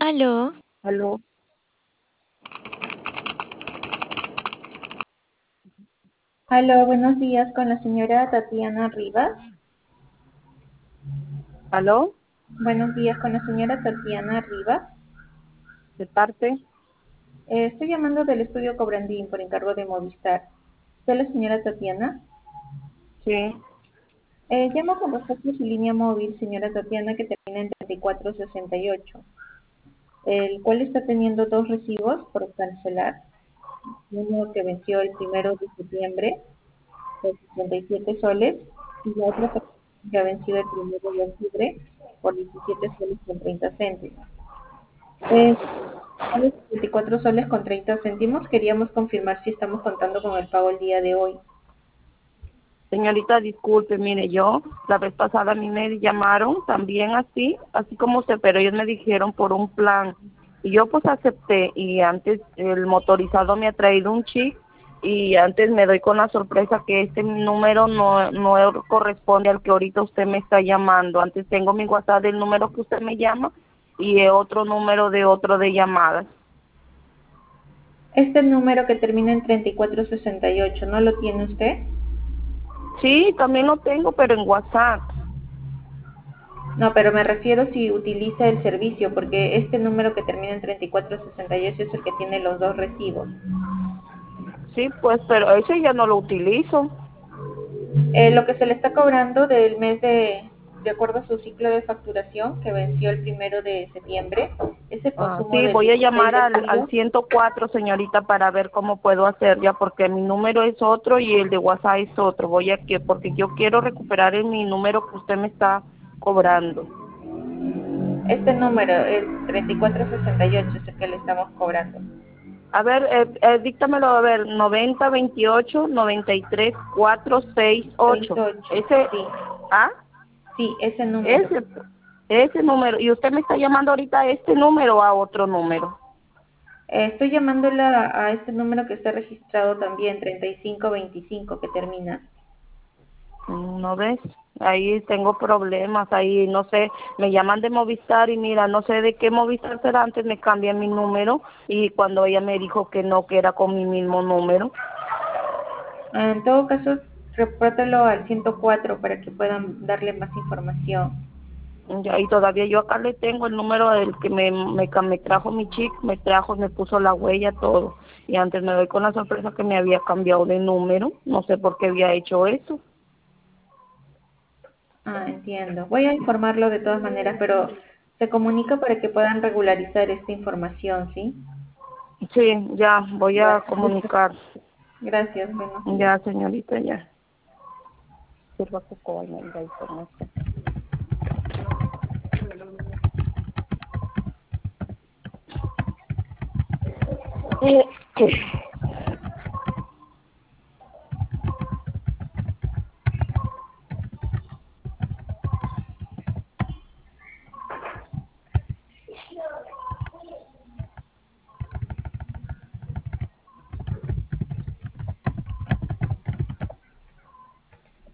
Aló, Aló, Aló, buenos días con la señora Tatiana Rivas. aló, Buenos días con la señora Tatiana Rivas. de parte, Estoy llamando del estudio Cobrandín por encargo de Movistar. ¿Soy la señora Tatiana? sí, Llamo con respecto a su línea móvil, señora Tatiana, que termina en 3468, el cual está teniendo dos recibos por cancelar. Uno que venció el 1 de septiembre por 67 soles y la otra que ha vencido el 1 de octubre por 17 soles con 30 céntimos. A los 24 soles con 30 céntimos. Queríamos confirmar si estamos contando con el pago el día de hoy. señorita, disculpe, mire, yo la vez pasada a mí me llamaron también así como usted, pero ellos me dijeron por un plan y yo pues acepté y antes el motorizado me ha traído un chip y antes me doy con la sorpresa que este número no corresponde al que ahorita usted me está llamando. Antes tengo mi WhatsApp del número que usted me llama y otro número de otro de llamadas. Este número que termina en 3468, ¿no lo tiene usted? Sí, también lo tengo, pero en WhatsApp. No, pero me refiero si utiliza el servicio, porque este número que termina en 3468 es el que tiene los dos recibos. Sí, pues, pero ese ya no lo utilizo. Lo que se le está cobrando del mes de acuerdo a su ciclo de facturación, que venció el 1 de septiembre, es el consumo Sí, del voy a 16 llamar de al julio. 104, señorita, para ver cómo puedo hacer ya, porque mi número es otro y el de WhatsApp es otro. Porque yo quiero recuperar mi número que usted me está cobrando. Este número, el 3468, es el que le estamos cobrando. A ver, díctamelo, a ver, 9028-93-468. 38, Ese, sí, ¿ah? sí, ese número. Ese, ese número. ¿Y usted me está llamando ahorita a este número o a otro número? Estoy llamándola a este número que está registrado también, 3525, que termina. ¿No ves? Ahí tengo problemas, ahí no sé, me llaman de Movistar y mira, no sé de qué Movistar será, antes me cambian mi número y cuando ella me dijo que no, que era con mi mismo número. En todo caso, repórtalo al 104 para que puedan darle más información. Ya, y todavía yo acá le tengo el número del que me trajo mi chico, me puso la huella, todo. Y antes me doy con la sorpresa que me había cambiado de número, no sé por qué había hecho eso. Ah, entiendo. Voy a informarlo de todas maneras, pero se comunica para que puedan regularizar esta información, ¿sí? Sí, ya, voy Ya, a comunicar. gracias, buenos días. Ya, señorita, ya. Sirva que coño, la información.